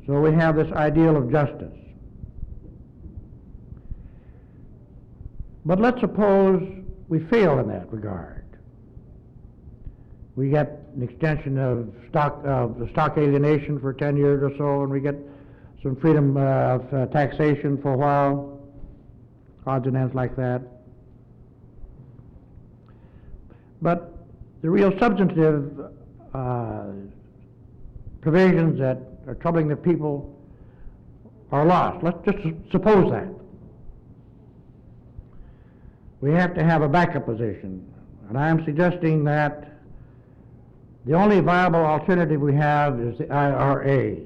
So we have this ideal of justice. But let's suppose we fail in that regard. We get an extension of stock alienation for 10 years or so, and we get some freedom of taxation for a while, odds and ends like that. But the real substantive provisions that are troubling the people are lost. Let's just suppose that. We have to have a backup position, and I am suggesting that the only viable alternative we have is the IRA.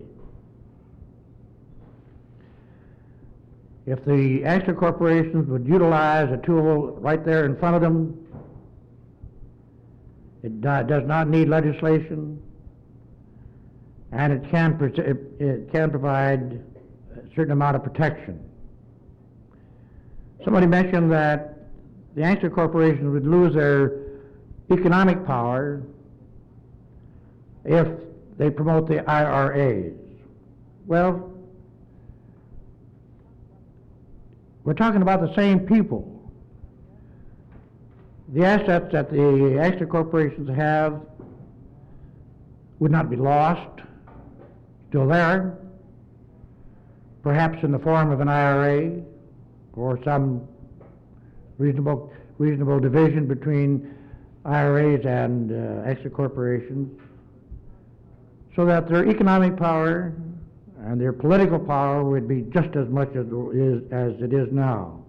If the extra corporations would utilize a tool right there in front of them, it does not need legislation, and it can provide a certain amount of protection. Somebody mentioned that the extra corporations would lose their economic power if they promote the IRAs. Well, we're talking about the same people. The assets that the extra corporations have would not be lost, still there, perhaps in the form of an IRA or some reasonable division between IRAs and extra corporations, so that their economic power and their political power would be just as much as it is now.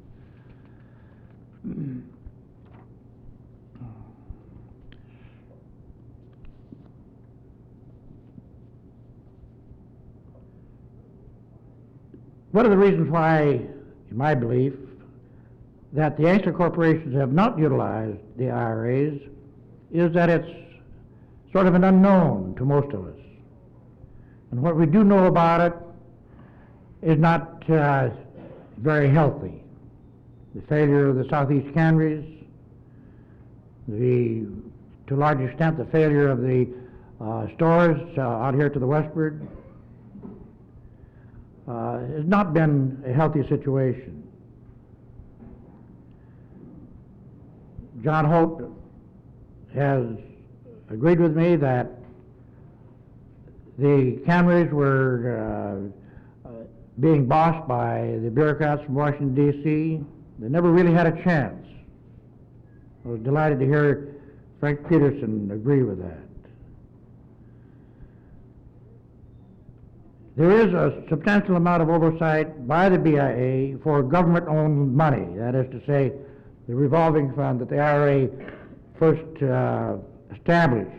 One of the reasons why, in my belief, that the extra corporations have not utilized the IRAs is that it's sort of an unknown to most of us. And what we do know about it is not very healthy. The failure of the Southeast Canneries, to a large extent the failure of the stores out here to the westward, has not been a healthy situation. John Hope has agreed with me that the canneries were being bossed by the bureaucrats from Washington, D.C. They never really had a chance. I was delighted to hear Frank Peterson agree with that. There is a substantial amount of oversight by the BIA for government-owned money, that is to say, the revolving fund that the IRA first established.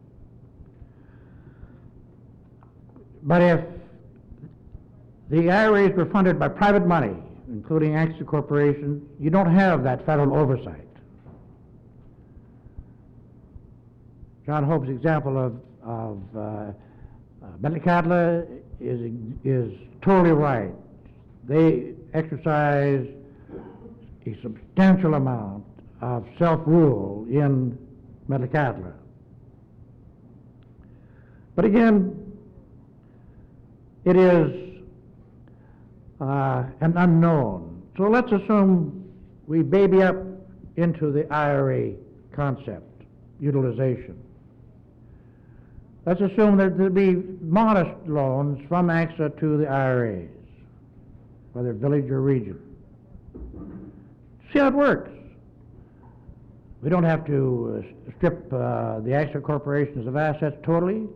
But if the IRAs were funded by private money, including extra corporations, you don't have that federal oversight. John Hope's example of Metlakatla is totally right. They exercise a substantial amount of self-rule in Metlakatla. But again, it is an unknown. So let's assume we baby up into the IRA concept, utilization. Let's assume that there'll be modest loans from AXA to the IRAs, whether village or region. See how it works. We don't have to strip the AXA corporations of assets totally.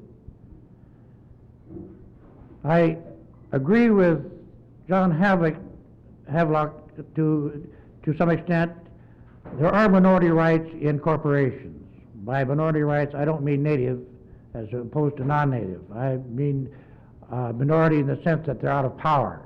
I agree with John Havelock to some extent. There are minority rights in corporations. By minority rights, I don't mean native as opposed to non-native. I mean minority in the sense that they're out of power.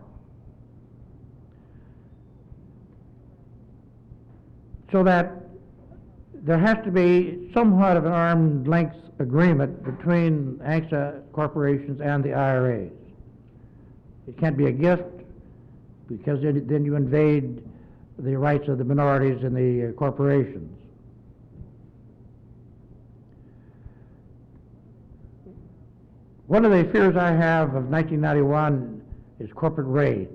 So that there has to be somewhat of an arm's length agreement between AXA corporations and the IRAs. It can't be a gift, because then you invade the rights of the minorities in the corporations. One of the fears I have of 1991 is corporate raids.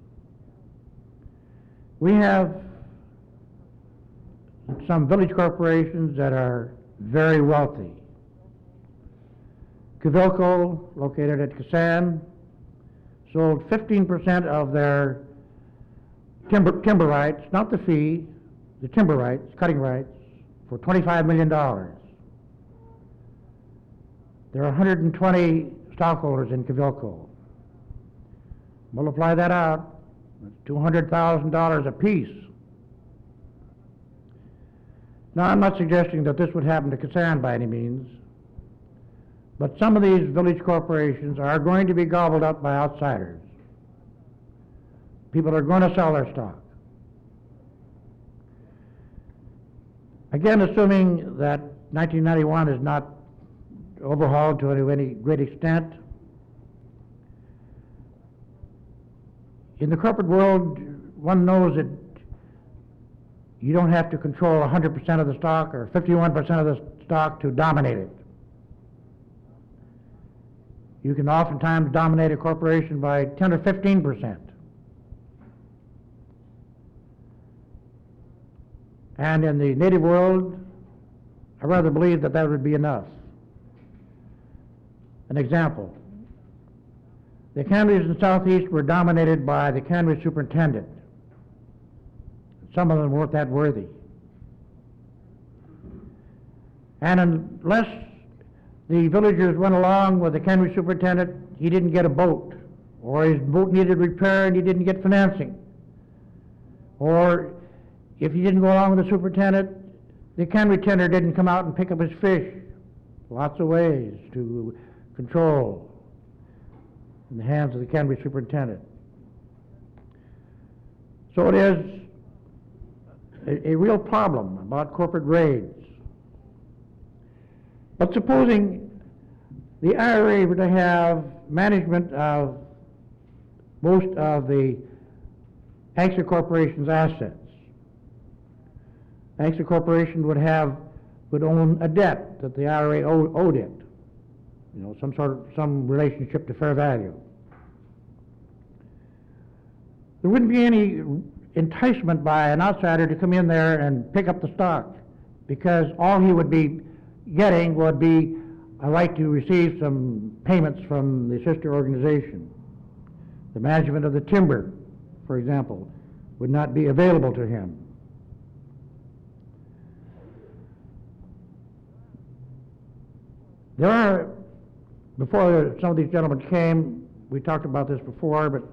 We have some village corporations that are very wealthy. Cavilco, located at Kasan, sold 15% of their timber rights, not the fee, the timber rights, cutting rights, for $25 million. There are 120 stockholders in Cavilco. Multiply that out, that's $200,000 apiece. Now, I'm not suggesting that this would happen to Kasan by any means, but some of these village corporations are going to be gobbled up by outsiders. People are going to sell their stock. Again, assuming that 1991 is not overhauled to any great extent, in the corporate world, one knows that you don't have to control 100% of the stock or 51% of the stock to dominate it. You can oftentimes dominate a corporation by 10 or 15%. And in the native world, I rather believe that that would be enough. An example, the canneries in the Southeast were dominated by the cannery superintendent. Some of them weren't that worthy. And unless the villagers went along with the cannery superintendent, he didn't get a boat, or his boat needed repair and he didn't get financing. Or if he didn't go along with the superintendent, the cannery tender didn't come out and pick up his fish. Lots of ways to control in the hands of the cannery superintendent. So it is a real problem about corporate raids. But supposing the IRA were to have management of most of the AXA Corporation's assets. AXA Corporation would own a debt that the IRA owed it. You know, some relationship to fair value. There wouldn't be any enticement by an outsider to come in there and pick up the stock, because all he would be getting would be a right to receive some payments from the sister organization. The management of the timber, for example, would not be available to him. There are, before some of these gentlemen came, we talked about this before, but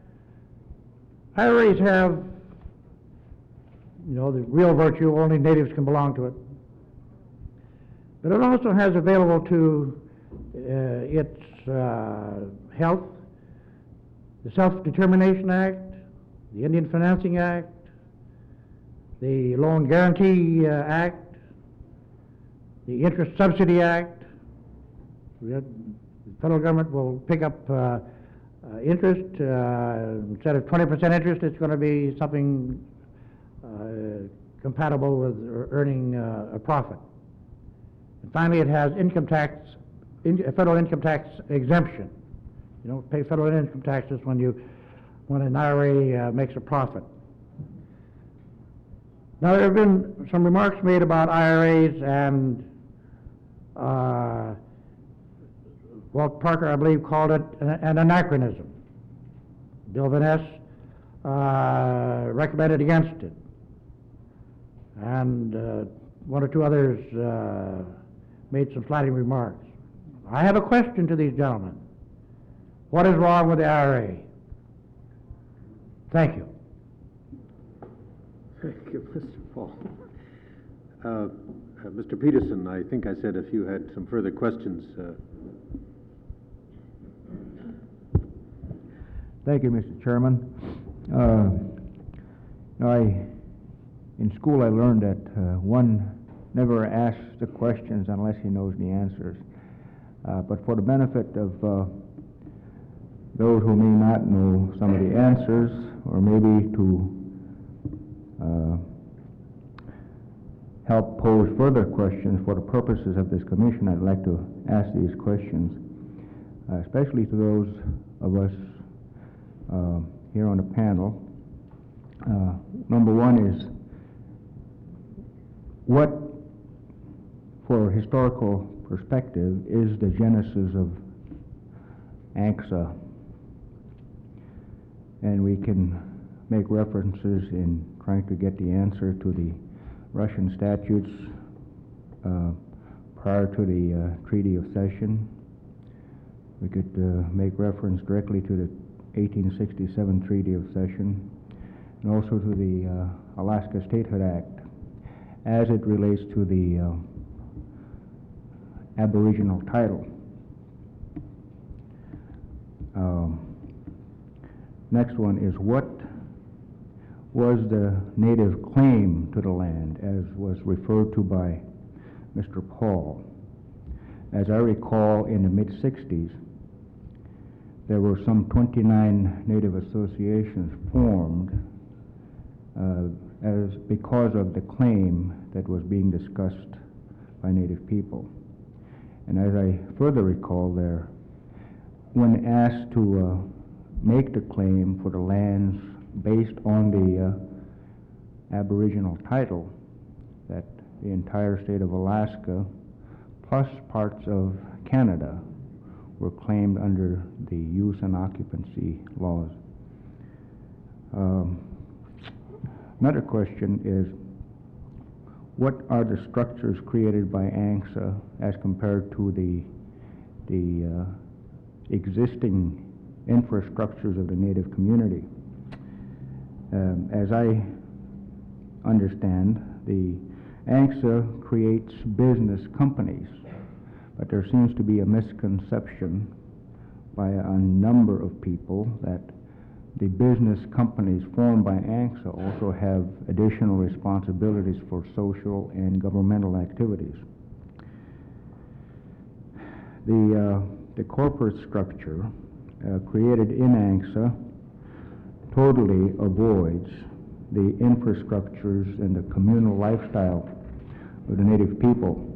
IRAs have, you know, the real virtue, only natives can belong to it. But it also has available to its health the Self-Determination Act, the Indian Financing Act, the Loan Guarantee Act, the Interest Subsidy Act. The federal government will pick up interest. Instead of 20% interest, it's going to be something compatible with earning a profit. And finally, it has income tax, federal income tax exemption. You don't pay federal income taxes when an IRA makes a profit. Now, there have been some remarks made about IRAs, and Walt Parker, I believe, called it an anachronism. Bill Van Ness recommended against it. And one or two others made some slighting remarks. I have a question to these gentlemen. What is wrong with the IRA? Thank you. Thank you, Mr. Paul. Mr. Peterson, I think I said if you had some further questions. Thank you, Mr. Chairman. In school I learned that one never asks the questions unless he knows the answers. But for the benefit of those who may not know some of the answers, or maybe to help pose further questions for the purposes of this commission, I'd like to ask these questions. especially to those of us here on the panel. Number one is, what, for historical perspective, is the genesis of ANCSA? And we can make references in trying to get the answer to the Russian statutes prior to the Treaty of Cession. We could make reference directly to the 1867 Treaty of Cession, and also to the Alaska Statehood Act as it relates to the Aboriginal title. Next one is, what was the native claim to the land, as was referred to by Mr. Paul? As I recall, in the mid-60s, there were some 29 native associations formed because of the claim that was being discussed by native people. And as I further recall, there, when asked to make the claim for the lands based on the Aboriginal title, that the entire state of Alaska plus parts of Canada were claimed under the use and occupancy laws. Another question is, what are the structures created by ANCSA as compared to the existing infrastructures of the native community? As I understand, the ANCSA creates business companies, but there seems to be a misconception by a number of people that the business companies formed by ANCSA also have additional responsibilities for social and governmental activities. The corporate structure created in ANCSA totally avoids the infrastructures and the communal lifestyle of the native people.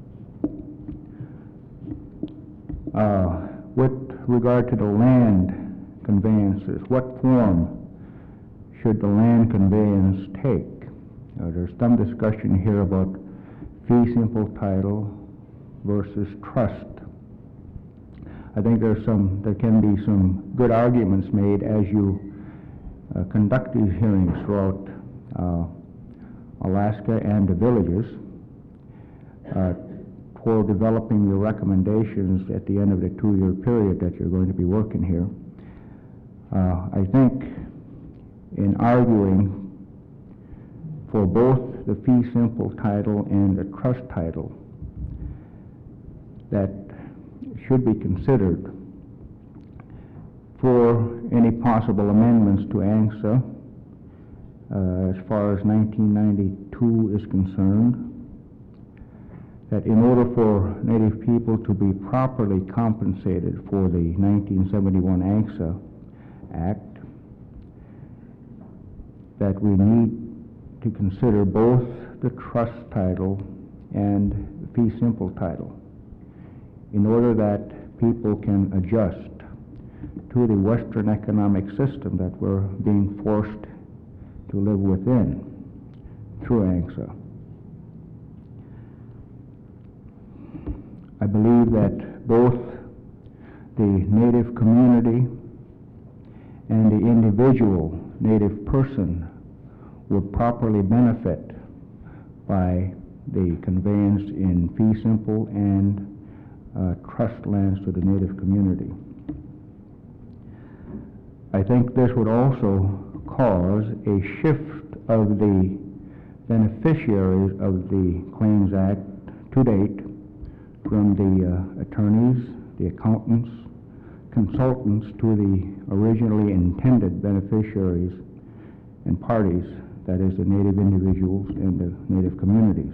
With regard to the land conveyances, what form should the land conveyance take? There's some discussion here about fee simple title versus trust. I think there can be some good arguments made as you conduct these hearings throughout Alaska and the villages for developing your recommendations at the end of the 2-year period that you're going to be working here. I think in arguing for both the fee simple title and the trust title, that should be considered for any possible amendments to ANCSA as far as 1992 is concerned, that in order for native people to be properly compensated for the 1971 ANCSA Act, that we need to consider both the trust title and the fee simple title in order that people can adjust to the Western economic system that we're being forced to live within through ANCSA. I believe that both the native community and the individual native person would properly benefit by the conveyance in fee simple and trust lands to the native community. I think this would also cause a shift of the beneficiaries of the Claims Act to date from the attorneys, the accountants, consultants to the originally intended beneficiaries and parties, that is the native individuals and the native communities.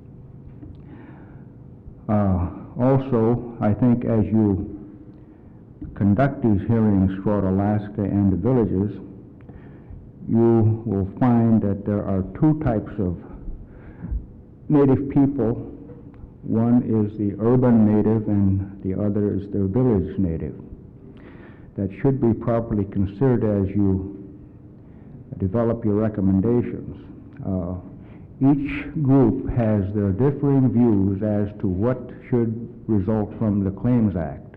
Also, I think as you conduct these hearings throughout Alaska and the villages, you will find that there are two types of native people One is the urban native and the other is the village native. That should be properly considered as you develop your recommendations. Each group has their differing views as to what should result from the Claims Act.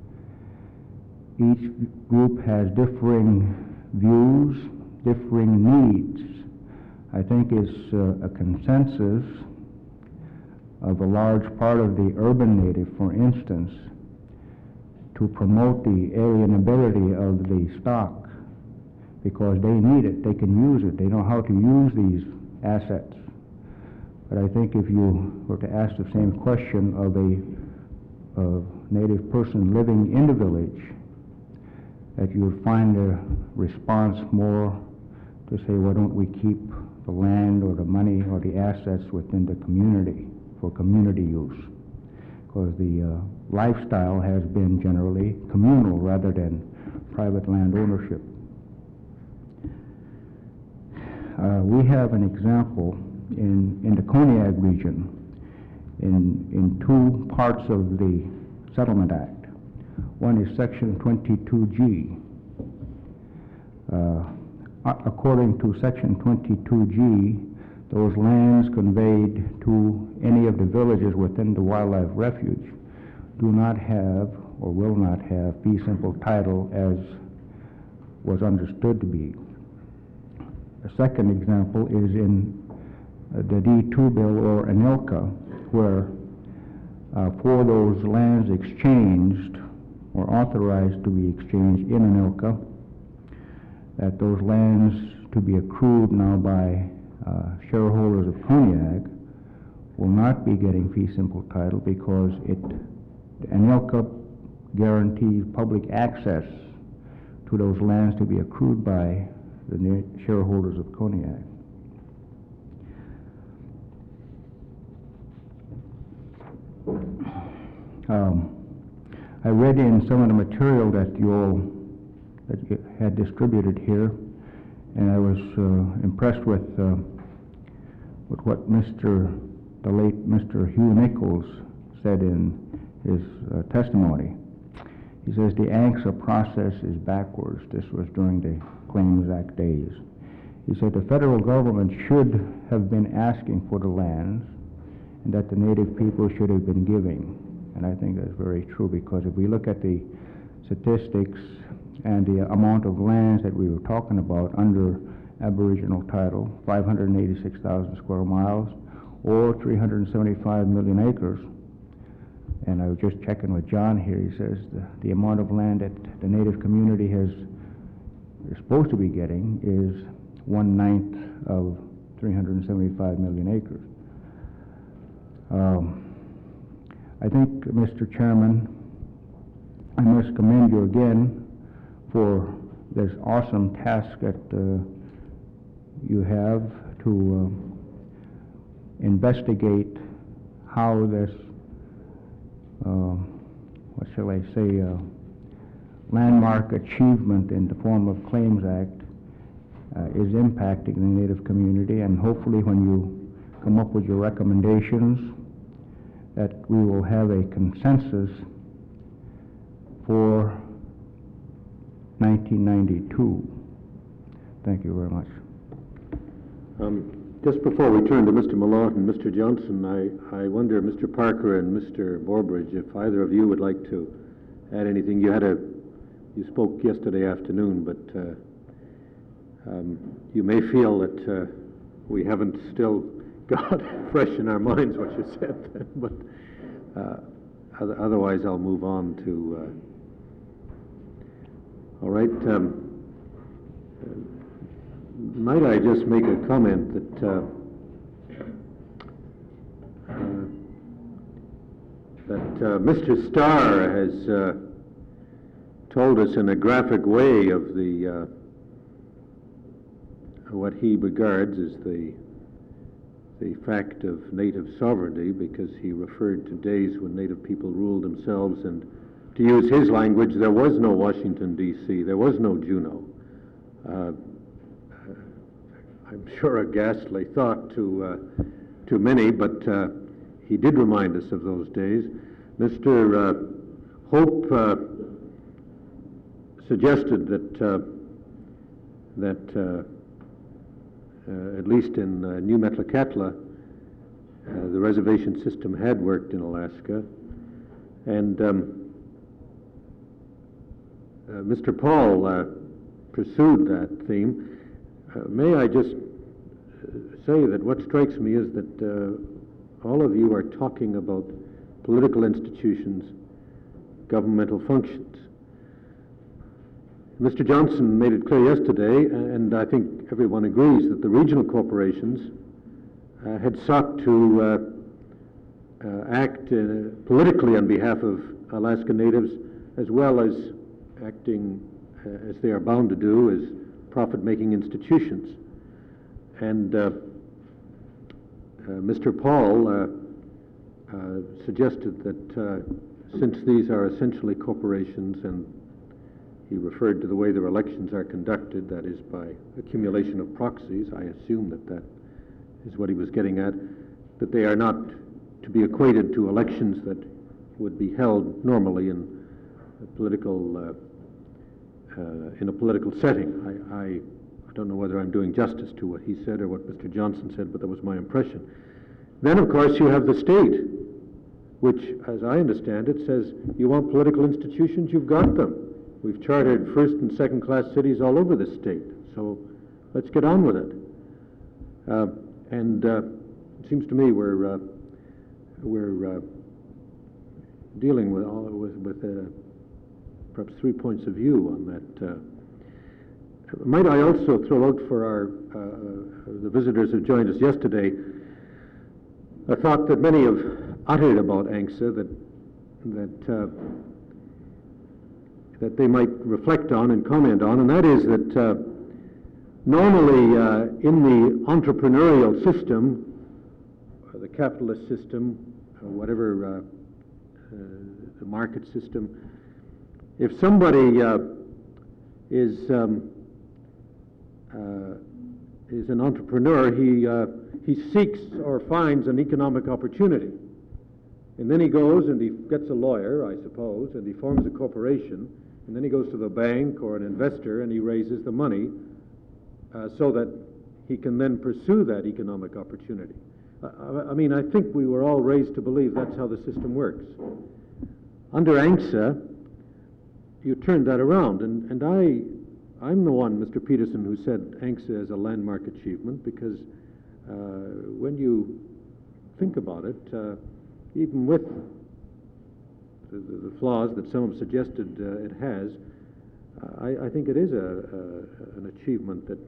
Each group has differing views, differing needs. I think it's a consensus of a large part of the urban native, for instance, to promote the alienability of the stock because they need it, they can use it, they know how to use these assets. But I think if you were to ask the same question of a native person living in the village, that you would find a response more to say, why don't we keep the land or the money or the assets within the community for community use? Because the lifestyle has been generally communal rather than private land ownership. We have an example in the Kodiak region in two parts of the Settlement Act. One is Section 22G. According to Section 22G, those lands conveyed to any of the villages within the wildlife refuge do not have or will not have fee simple title as was understood to be. A second example is in the D2 bill or ANILCA, where for those lands exchanged or authorized to be exchanged in ANILCA, that those lands to be accrued now by shareholders of Kodiak will not be getting fee simple title because ANILCA guarantees public access to those lands to be accrued by the shareholders of Kodiak. I read in some of the material that you had distributed here, and I was impressed with what the late Mr. Hugh Nichols said in his testimony. He says the ANCSA process is backwards. This was during the Claims Act days. He said the federal government should have been asking for the lands and that the native people should have been giving. And I think that's very true, because if we look at the statistics and the amount of lands that we were talking about under Aboriginal title, 586,000 square miles or 375 million acres. And I was just checking with John here. He says the amount of land that the native community is supposed to be getting is 1/9 of 375 million acres. I think, Mr. Chairman, I must commend you again for this awesome task that you have to investigate how this, what shall I say, landmark achievement in the form of Claims Act is impacting the Native community, and hopefully when you come up with your recommendations that we will have a consensus for 1992. Thank you very much. Just before we turn to Mr. Malott and Mr. Johnson, I wonder, Mr. Parker and Mr. Borbridge, if either of you would like to add anything. You spoke yesterday afternoon, but you may feel that we haven't still got fresh in our minds what you said, but otherwise I'll move on to... all right. Might I just make a comment that Mr. Starr has told us in a graphic way of the what he regards as the fact of native sovereignty, because he referred to days when native people ruled themselves, and to use his language, there was no Washington, D.C., there was no Juneau. I'm sure a ghastly thought to many, but he did remind us of those days. Mr. Hope suggested that at least in New Metlakatla, the reservation system had worked in Alaska, and Mr. Paul pursued that theme. May I just say that what strikes me is that all of you are talking about political institutions, governmental functions. Mr. Johnson made it clear yesterday, and I think everyone agrees, that the regional corporations had sought to act politically on behalf of Alaska Natives, as well as acting, as they are bound to do, as profit-making institutions. And Mr. Paul suggested that since these are essentially corporations, and he referred to the way their elections are conducted, that is by accumulation of proxies, I assume that that is what he was getting at, that they are not to be equated to elections that would be held normally in a political setting. I don't know whether I'm doing justice to what he said or what Mr. Johnson said, but that was my impression. Then, of course, you have the state, which, as I understand it, says you want political institutions, you've got them. We've chartered first and second class cities all over the state, so let's get on with it. It seems to me we're dealing with perhaps 3 points of view on that. Might I also throw out for the visitors who joined us yesterday a thought that many have uttered about ANCSA that they might reflect on and comment on, and that is that normally in the entrepreneurial system, the capitalist system, whatever the market system, if somebody is an entrepreneur, he seeks or finds an economic opportunity. And then he goes and he gets a lawyer, I suppose, and he forms a corporation, and then he goes to the bank or an investor and he raises the money so that he can then pursue that economic opportunity. I mean, I think we were all raised to believe that's how the system works. Under ANCSA, you turned that around, and I'm the one, Mr. Peterson, who said ANCSA is a landmark achievement, because when you think about it, even with the flaws that some have suggested it has, I think it is an achievement that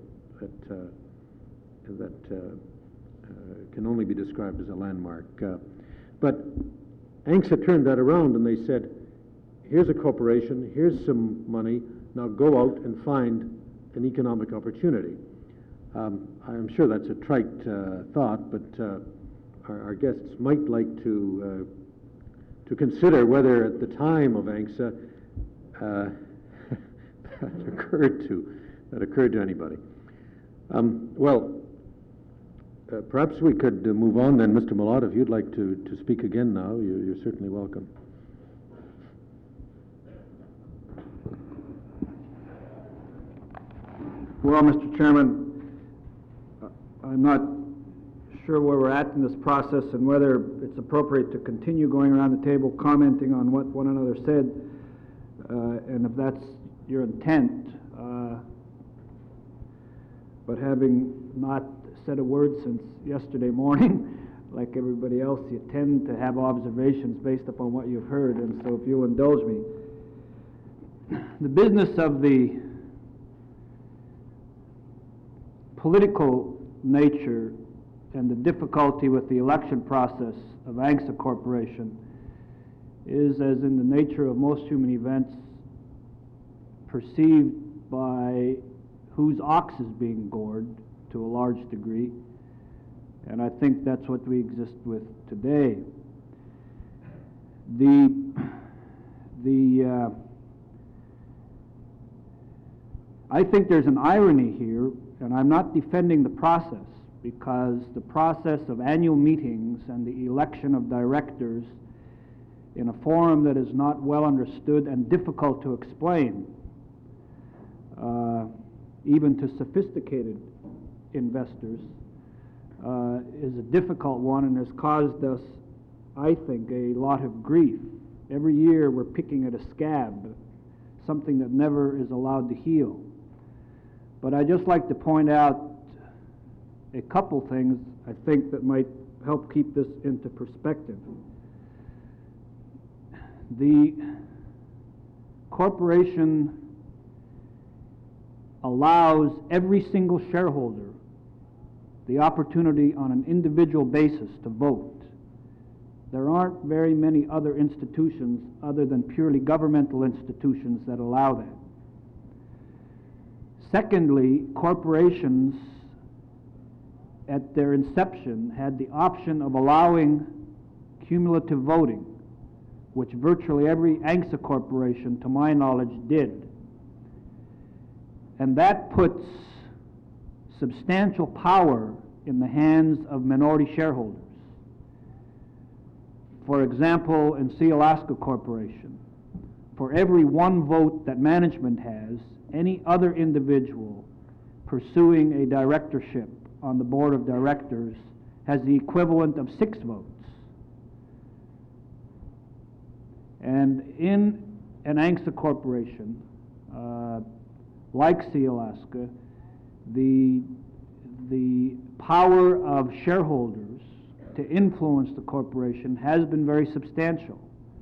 can only be described as a landmark. But ANCSA turned that around and they said, here's a corporation, here's some money, now go out and find an economic opportunity. I'm sure that's a trite thought, but our guests might like to consider whether at the time of ANCSA that occurred to anybody. Perhaps we could move on then. Mr. Malott, if you'd like to speak again now, you're certainly welcome. Well, Mr. Chairman, I'm not sure where we're at in this process and whether it's appropriate to continue going around the table commenting on what one another said, and if that's your intent. But having not said a word since yesterday morning, like everybody else, you tend to have observations based upon what you've heard, and so if you'll indulge me. The business of the political nature and the difficulty with the election process of ANCSA Corporation is, as in the nature of most human events, perceived by whose ox is being gored to a large degree, and I think that's what we exist with today. I think there's an irony here, and I'm not defending the process, because the process of annual meetings and the election of directors in a forum that is not well understood and difficult to explain, even to sophisticated investors, is a difficult one and has caused us, I think, a lot of grief. Every year we're picking at a scab, something that never is allowed to heal. But I'd just like to point out a couple things I think that might help keep this into perspective. The corporation allows every single shareholder the opportunity on an individual basis to vote. There aren't very many other institutions other than purely governmental institutions that allow that. Secondly, corporations at their inception had the option of allowing cumulative voting, which virtually every ANCSA corporation, to my knowledge, did. And that puts substantial power in the hands of minority shareholders. For example, in Sealaska Corporation, for every one vote that management has, any other individual pursuing a directorship on the board of directors has the equivalent of 6 votes. And in an ANCSA corporation, like Sealaska, the power of shareholders to influence the corporation has been very substantial.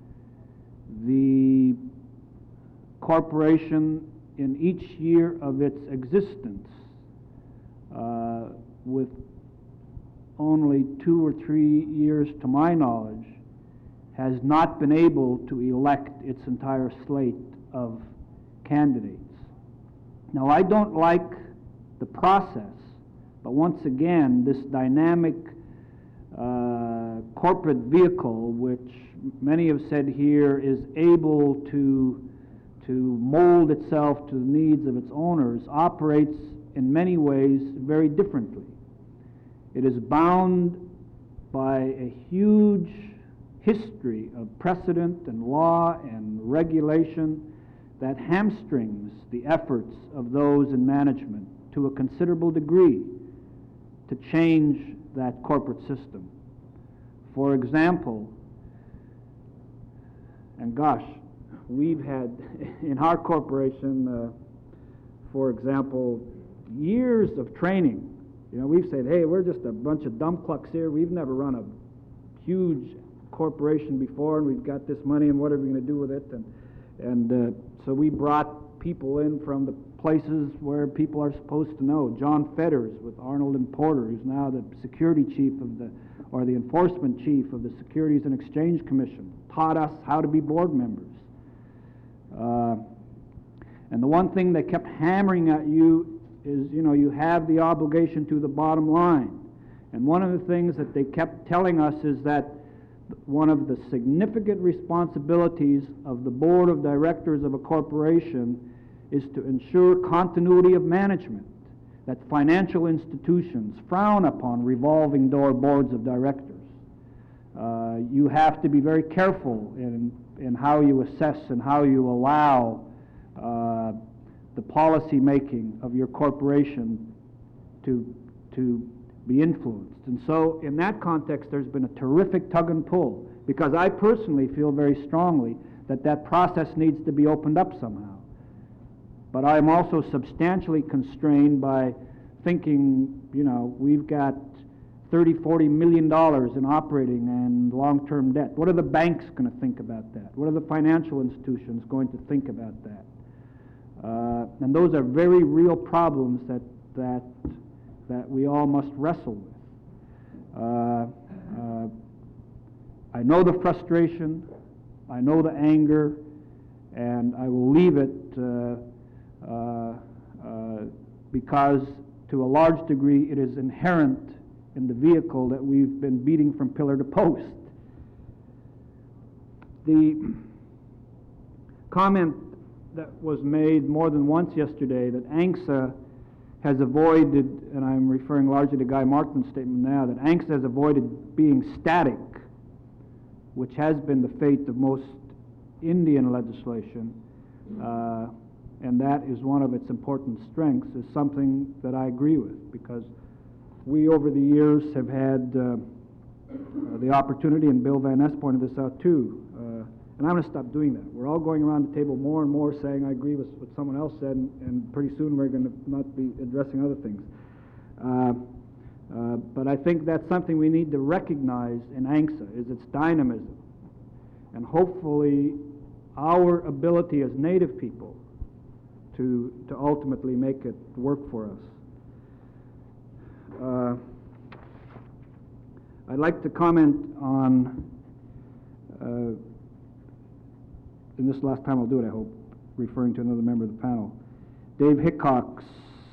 The corporation, in each year of its existence, with only 2 or 3 years to my knowledge, has not been able to elect its entire slate of candidates. Now, I don't like the process, but once again, this dynamic corporate vehicle, which many have said here is able to mold itself to the needs of its owners, operates in many ways very differently. It is bound by a huge history of precedent and law and regulation that hamstrings the efforts of those in management to a considerable degree to change that corporate system. For example, and gosh, we've had in our corporation, for example, years of training. You know, we've said, hey, we're just a bunch of dumb clucks here. We've never run a huge corporation before, and we've got this money, and what are we going to do with it? And so we brought people in from the places where people are supposed to know. John Fetters with Arnold and Porter, who's now the security chief of the enforcement chief of the Securities and Exchange Commission, taught us how to be board members. And the one thing they kept hammering at you is, you know, you have the obligation to the bottom line. And one of the things that they kept telling us is that one of the significant responsibilities of the board of directors of a corporation is to ensure continuity of management, that financial institutions frown upon revolving door boards of directors. You have to be very careful in how you assess and how you allow the policy making of your corporation to be influenced. And so in that context, there's been a terrific tug and pull, because I personally feel very strongly that that process needs to be opened up somehow. But I'm also substantially constrained by thinking, you know, we've got $30-40 million in operating and long-term debt. What are the banks going to think about that? What are the financial institutions going to think about that? And those are very real problems that we all must wrestle with. I know the frustration, I know the anger, and I will leave it because to a large degree it is inherent in the vehicle that we've been beating from pillar to post. The comment that was made more than once yesterday that ANCSA has avoided, and I'm referring largely to Guy Martin's statement now, that ANCSA has avoided being static, which has been the fate of most Indian legislation, and that is one of its important strengths, is something that I agree with, because we over the years have had the opportunity, and Bill Van Ness pointed this out too, and I'm going to stop doing that. We're all going around the table more and more saying, I agree with what someone else said, and pretty soon we're going to not be addressing other things. But I think that's something we need to recognize in ANCSA, is its dynamism. And hopefully our ability as Native people to ultimately make it work for us. I'd like to comment on, and this last time I'll do it, I hope, referring to another member of the panel, Dave Hickok's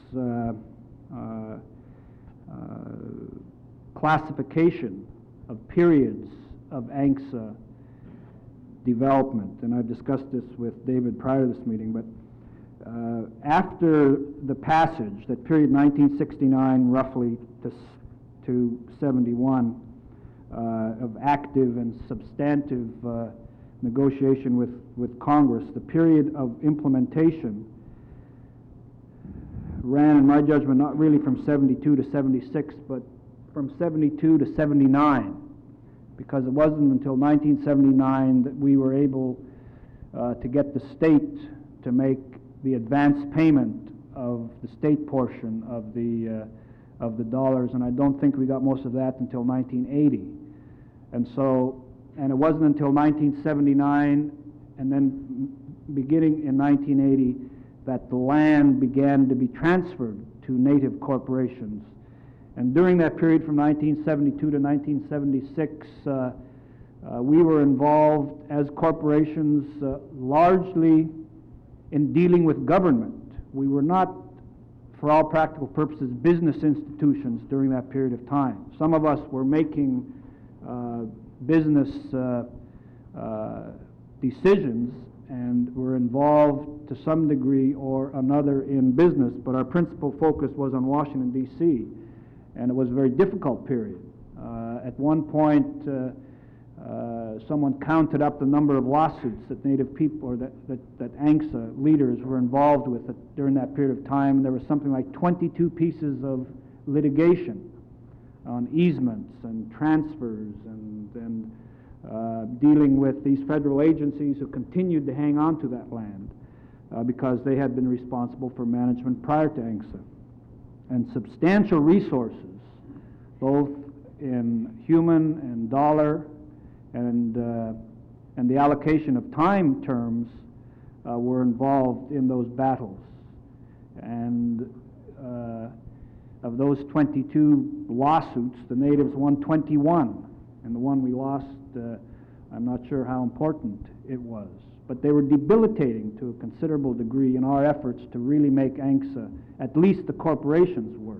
classification of periods of ANCSA development, and I've discussed this with David prior to this meeting, but after the passage, that period 1969 roughly to 71, of active and substantive negotiation with Congress, the period of implementation ran, in my judgment, not really from 72 to 76, but from 72 to 79, because it wasn't until 1979 that we were able to get the state to make the advance payment of the state portion of the dollars, and I don't think we got most of that until 1980. And it wasn't until 1979, and then beginning in 1980, that the land began to be transferred to Native corporations. And during that period from 1972 to 1976, we were involved as corporations largely in dealing with government. We were not, for all practical purposes, business institutions during that period of time. Some of us were making business decisions and were involved to some degree or another in business, but our principal focus was on Washington, D.C., and it was a very difficult period. At one point, someone counted up the number of lawsuits that Native people, or that ANCSA leaders were involved with during that period of time, and there was something like 22 pieces of litigation on easements and transfers and dealing with these federal agencies who continued to hang on to that land because they had been responsible for management prior to ANCSA. And substantial resources, both in human and dollar and the allocation of time terms, were involved in those battles. And of those 22 lawsuits, the Natives won 21, and the one we lost, I'm not sure how important it was. But they were debilitating to a considerable degree in our efforts to really make ANCSA, at least the corporations, work.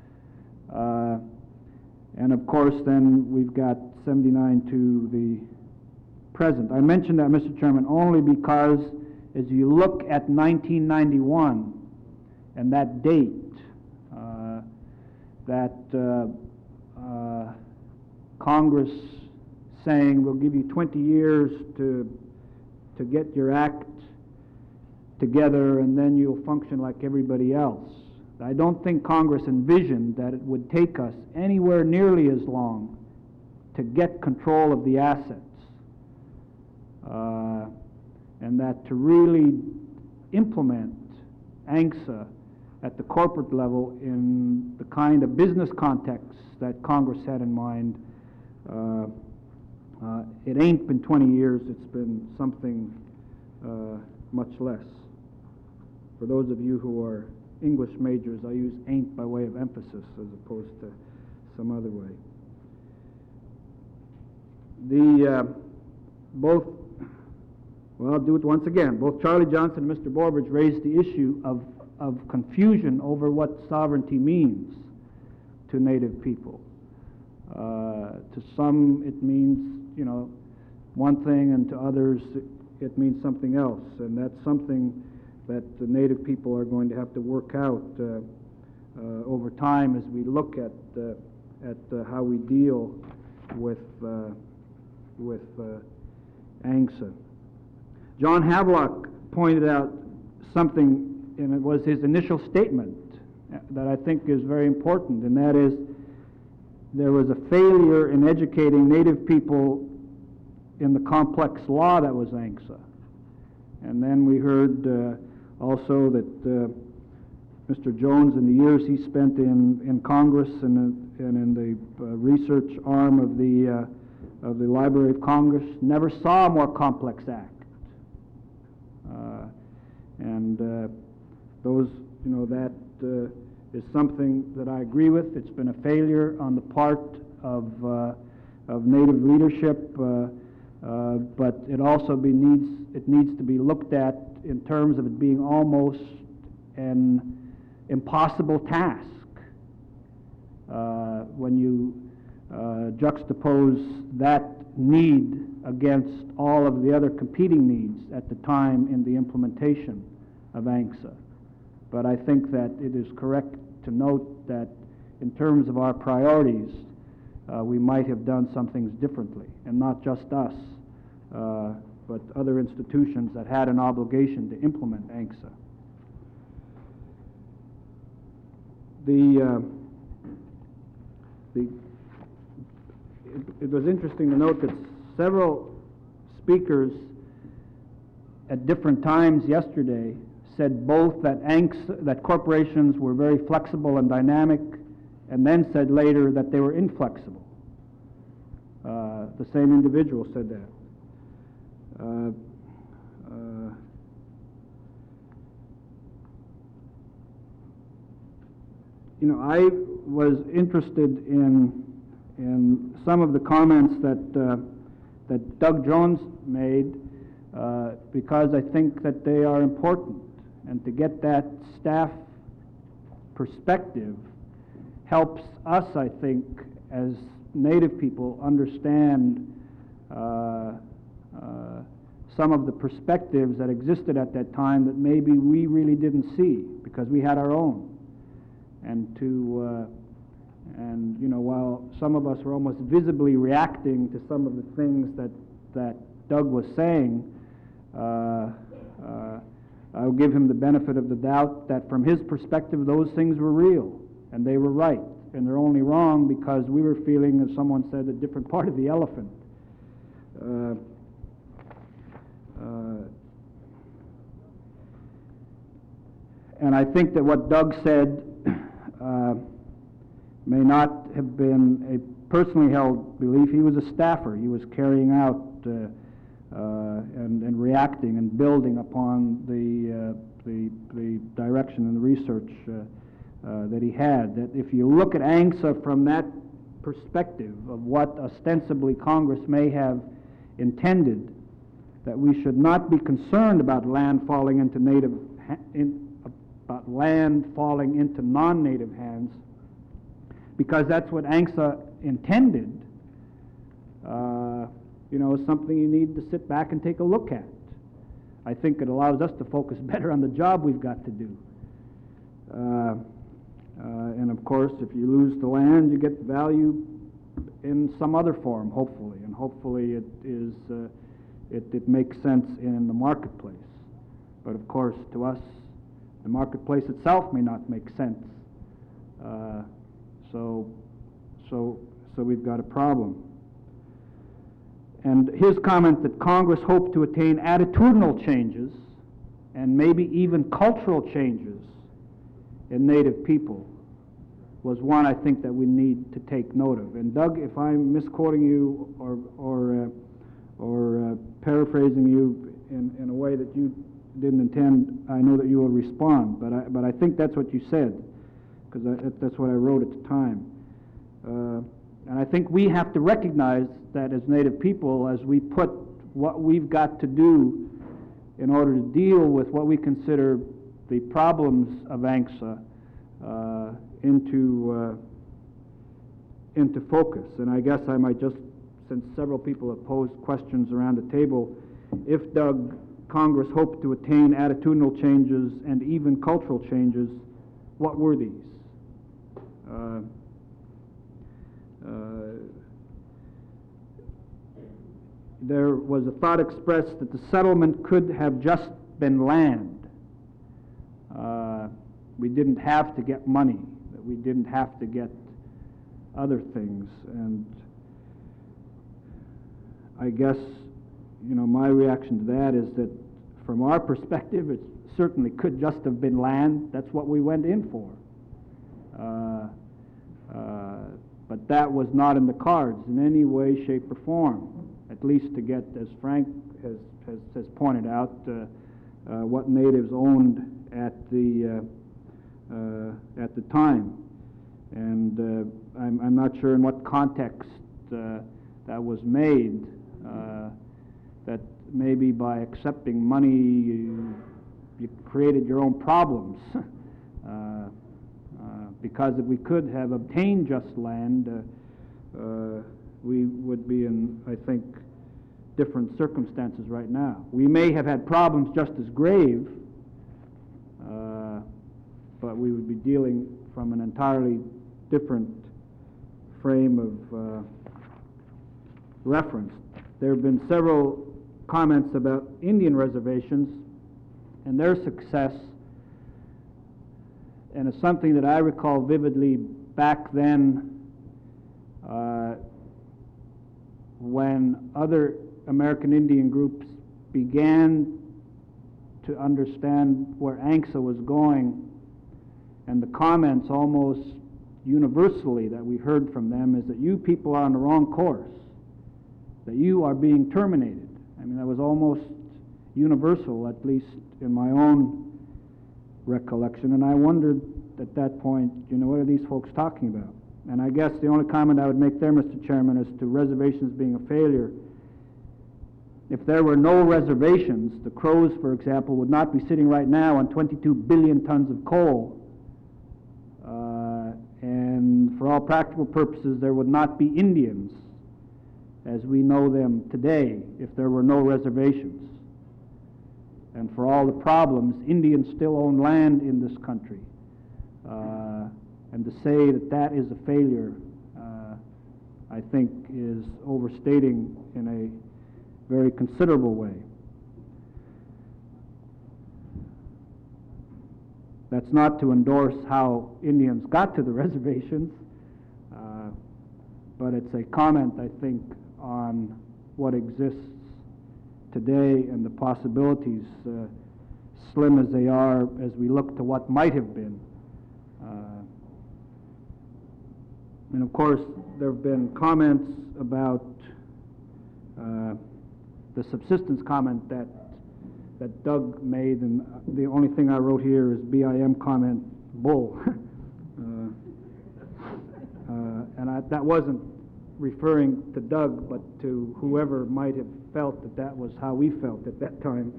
And of course, then we've got 79 to the present. I mentioned that, Mr. Chairman, only because as you look at 1991 and that date, Congress saying we'll give you 20 years to get your act together and then you'll function like everybody else. I don't think Congress envisioned that it would take us anywhere nearly as long to get control of the assets, and that to really implement ANCSA at the corporate level in the kind of business context that Congress had in mind. It ain't been 20 years, it's been something much less. For those of you who are English majors, I use ain't by way of emphasis as opposed to some other way. I'll do it once again. Both Charlie Johnson and Mr. Borbridge raised the issue of confusion over what sovereignty means to Native people. To some it means, one thing, and to others it means something else, and that's something that the Native people are going to have to work out over time as we look at how we deal with ANCSA. John Havelock pointed out something, and it was his initial statement that I think is very important, and that is there was a failure in educating Native people in the complex law that was ANCSA. And then we heard also that Mr. Jones, in the years he spent in Congress and in the research arm of the Library of Congress, never saw a more complex act. That is something that I agree with. It's been a failure on the part of Native leadership, but it also needs to be looked at in terms of it being almost an impossible task when you juxtapose that need against all of the other competing needs at the time in the implementation of ANCSA. But I think that it is correct to note that in terms of our priorities, we might have done some things differently, and not just us, but other institutions that had an obligation to implement ANCSA. It was interesting to note that several speakers at different times yesterday said both that that corporations were very flexible and dynamic, and then said later that they were inflexible. The same individual said that. I was interested in some of the comments that Doug Jones made because I think that they are important, and to get that staff perspective helps us, I think, as Native people understand some of the perspectives that existed at that time that maybe we really didn't see because we had our own. While some of us were almost visibly reacting to some of the things that Doug was saying, I'll give him the benefit of the doubt that from his perspective those things were real and they were right, and they're only wrong because we were feeling, as someone said, a different part of the elephant. And I think that what Doug said may not have been a personally held belief. He was a staffer. He was carrying out and reacting and building upon the direction and the research that he had. That if you look at ANCSA from that perspective of what ostensibly Congress may have intended, that we should not be concerned about land falling into non-native hands, because that's what ANCSA intended, is something you need to sit back and take a look at. I think it allows us to focus better on the job we've got to do. And of course, if you lose the land, you get value in some other form, hopefully, and hopefully it makes sense in the marketplace. But of course, to us, the marketplace itself may not make sense. So we've got a problem. And his comment that Congress hoped to attain attitudinal changes and maybe even cultural changes in Native people was one I think that we need to take note of. And Doug, if I'm misquoting you or paraphrasing you in a way that you didn't intend, I know that you will respond. But I think that's what you said, because that's what I wrote at the time. And I think we have to recognize that as Native people, as we put what we've got to do in order to deal with what we consider the problems of ANCSA into focus. And I guess I might just, since several people have posed questions around the table, if Congress hoped to attain attitudinal changes and even cultural changes, what were these? There was a thought expressed that the settlement could have just been land. We didn't have to get money, that we didn't have to get other things, and I guess, my reaction to that is that from our perspective, it certainly could just have been land. That's what we went in for. But that was not in the cards in any way, shape, or form, at least to get, as Frank has pointed out, what natives owned at the time. And I'm not sure in what context that was made, that maybe by accepting money you created your own problems. Because if we could have obtained just land, we would be in, I think, different circumstances right now. We may have had problems just as grave, but we would be dealing from an entirely different frame of reference. There have been several comments about Indian reservations and their success, and it's something that I recall vividly back then when other American Indian groups began to understand where ANCSA was going, and the comments almost universally that we heard from them is that you people are on the wrong course, that you are being terminated. I mean, that was almost universal, at least in my own recollection, and I wondered at that point, what are these folks talking about? And I guess the only comment I would make there, Mr. Chairman, as to reservations being a failure, if there were no reservations, the Crows, for example, would not be sitting right now on 22 billion tons of coal, and for all practical purposes, there would not be Indians as we know them today if there were no reservations. And for all the problems, Indians still own land in this country. And to say that that is a failure, I think, is overstating in a very considerable way. That's not to endorse how Indians got to the reservations, but it's a comment, I think, on what exists today and the possibilities, slim as they are, as we look to what might have been. And of course, there have been comments about the subsistence comment that Doug made, and the only thing I wrote here is BIM comment, bull. And that wasn't referring to Doug, but to whoever might have felt that that was how we felt at that time.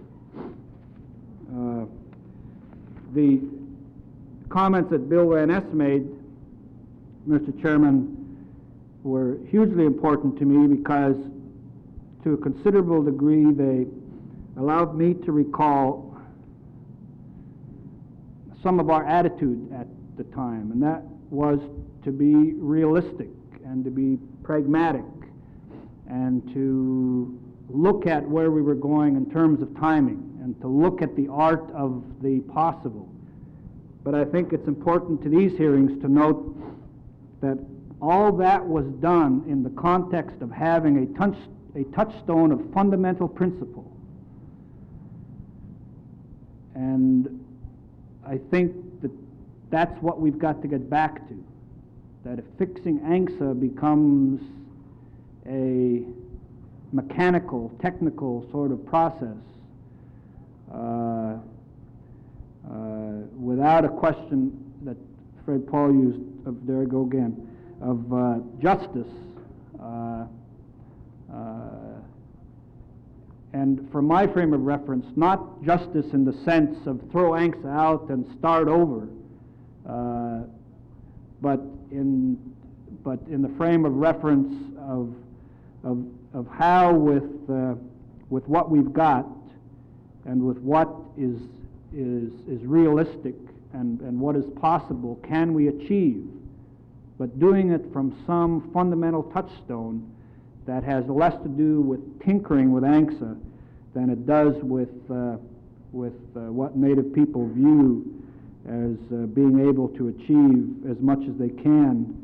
The comments that Bill Van Ness made, Mr. Chairman, were hugely important to me because to a considerable degree they allowed me to recall some of our attitude at the time, and that was to be realistic and to be pragmatic and to look at where we were going in terms of timing and to look at the art of the possible. But I think it's important to these hearings to note that all that was done in the context of having a touchstone of fundamental principle. And I think that that's what we've got to get back to, that if fixing ANCSA becomes a mechanical, technical sort of process, without a question that Fred Paul used, there I go again, of justice, and from my frame of reference, not justice in the sense of throw ANCSA out and start over, but in the frame of reference of how with what we've got and with what is realistic and what is possible, can we achieve but doing it from some fundamental touchstone that has less to do with tinkering with ANCSA than it does with what Native people view as being able to achieve as much as they can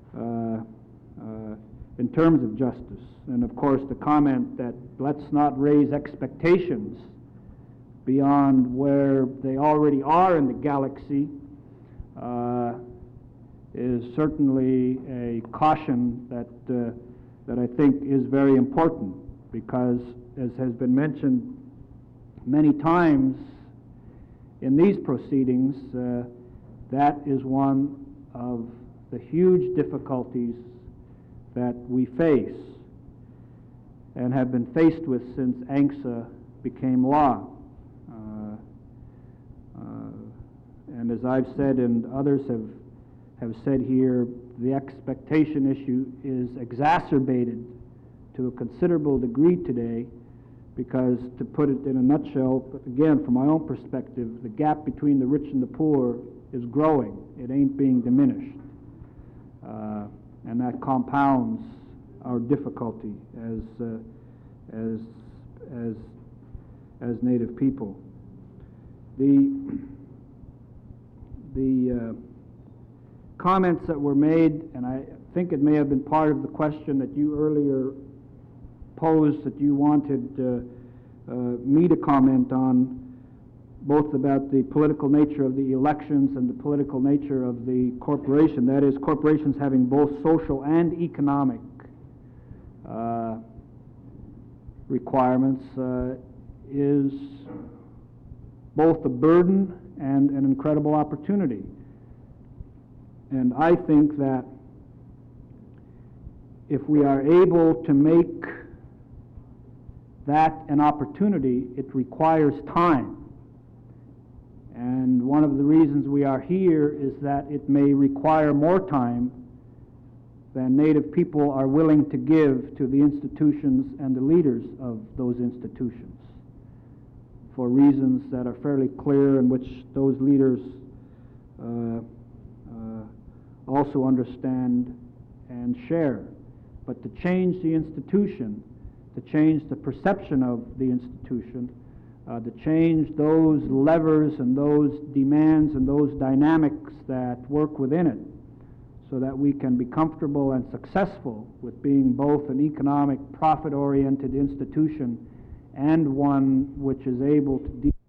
in terms of justice. And of course the comment that let's not raise expectations beyond where they already are in the galaxy is certainly a caution that I think is very important, because, as has been mentioned many times in these proceedings, that is one of the huge difficulties that we face and have been faced with since ANCSA became law. And as I've said and others have said here, the expectation issue is exacerbated to a considerable degree today, because, to put it in a nutshell, but again, from my own perspective, the gap between the rich and the poor is growing. It ain't being diminished. And that compounds our difficulty as Native people. The comments that were made, and I think it may have been part of the question that you earlier posed, that you wanted me to comment on, both about the political nature of the elections and the political nature of the corporation. That is, corporations having both social and economic requirements is both a burden and an incredible opportunity. And I think that if we are able to make that an opportunity, it requires time. And one of the reasons we are here is that it may require more time than Native people are willing to give to the institutions and the leaders of those institutions, for reasons that are fairly clear, and which those leaders also understand and share. But to change the institution, to change the perception of the institution, to change those levers and those demands and those dynamics that work within it, so that we can be comfortable and successful with being both an economic, profit-oriented institution and one which is able to deal